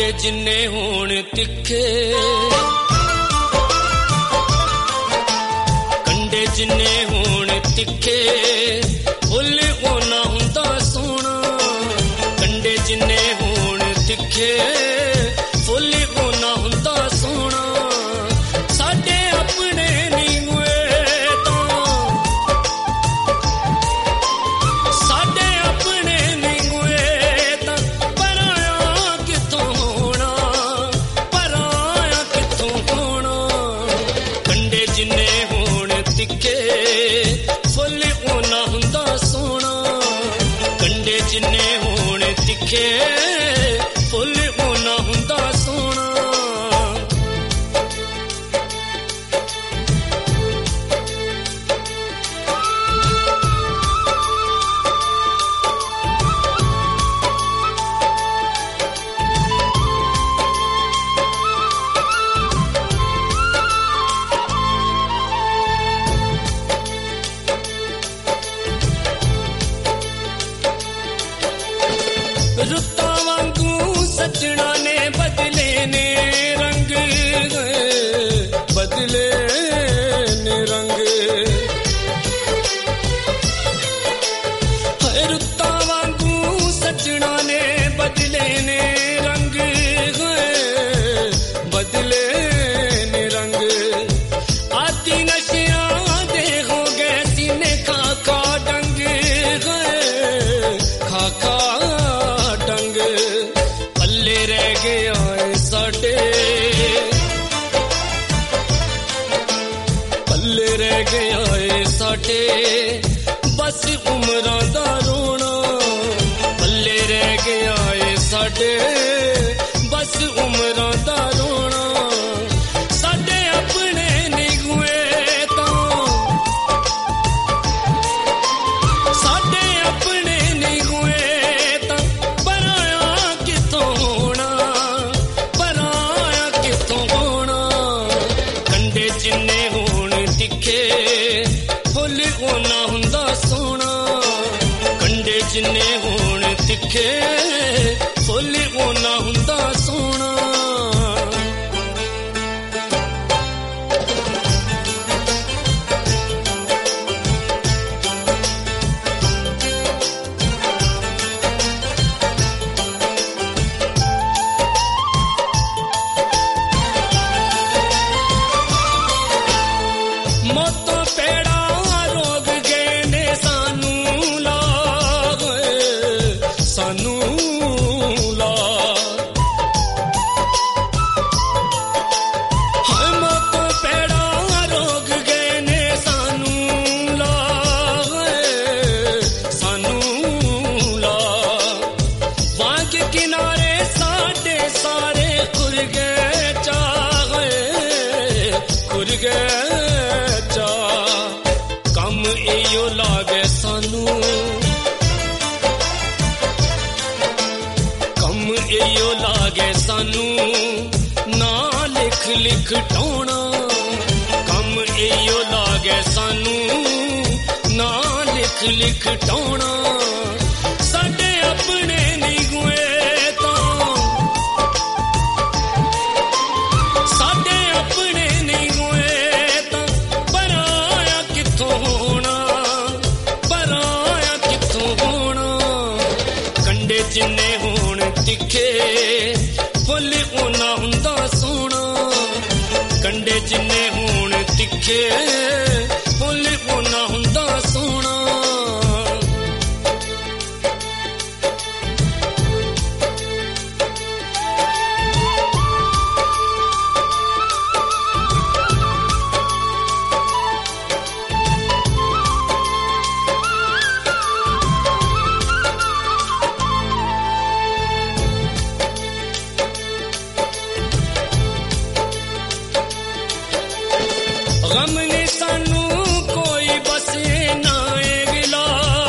जिन्ने होण तिखे कंडे जिन्ने होण तिखे फुल ओना हुंदा सोना कंडे जिन्ने होण तिखे फुल ओना हुंदा सोना साडे अपने नहीं होए तां साडे अपने नहीं होए तां पराया किथों होना पराया किथों होना कंडे जिन्ने होण तिखे फुल ओना हुंदा सोना कंडे जिन्ने होण तिखे फुल ओना हुंदा सोना रुत्ता वांगू सजना ने बदले ने रंग बदले ने रंग रुत्ता वांगू सजना ने बदले ने रंग बदले ने रंग आती नशिया दे हो गए सीने खाका डंग खाका पल्ले रह गया साडे पल्ले रह गया साडे बस उमरां दा रोना पल्ले रह गया साडे बस उमरां दा रोना साडे अपने नहीं हुए तां साडे अपने नहीं हुए तां पराया किथों होना पराया किथों होना कंडे जिन्ने होण तिखे फुल ओना हुंदा सोना कंडे जिन्ने होण तिखे फुल ओना हुंदा सोना मोतो पेड़ा रोग गए ने सानू ला सानू ला हाय मोतो पेड़ा रोग गए ने सानू ला सानू ला वाग किनारे साडे सारे खुर गए चाहे खुर गए कम एयो लागे सानू कम एयो लागे सानू ना लिख लिख टोना कम एयो लागे सानू ना लिख लिख टोना साडे अपने नहीं हुए तां साडे अपने नहीं हुए तां पराया किथों होना पराया किथों होना कंडे जिन्ने होण तिखे फुल ओना हुंदा सोना कंडे जिन्ने होण तिखे फुल ओना हुंदा सोना गम ने सानू कोई बस ना गिला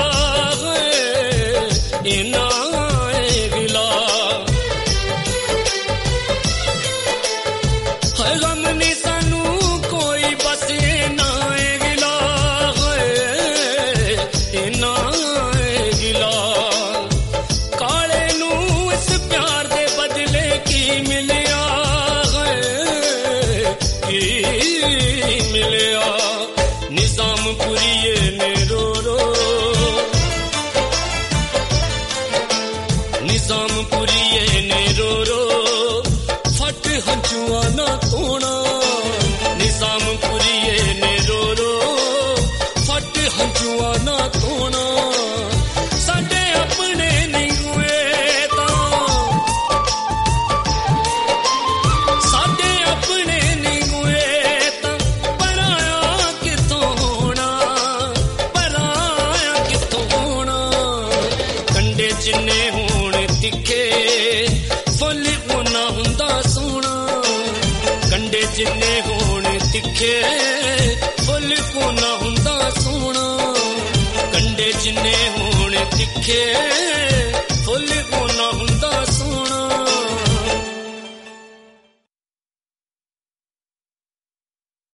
ना गिला गम ने सानू कोई बस ना गिला ना गिला काले नू इस प्यार दे बदले की ਤਿੱਖੇ ਫੁੱਲ ਉਹਨਾਂ ਹੁੰਦਾ ਸੋਹਣਾ ਕੰਡੇ ਜਿੰਨੇ ਹੋਣ ਤਿੱਖੇ ਫੁੱਲ ਉਹਨਾਂ ਹੁੰਦਾ ਸੋਹਣਾ ਕੰਡੇ ਜਿੰਨੇ ਹੋਣ ਤਿੱਖੇ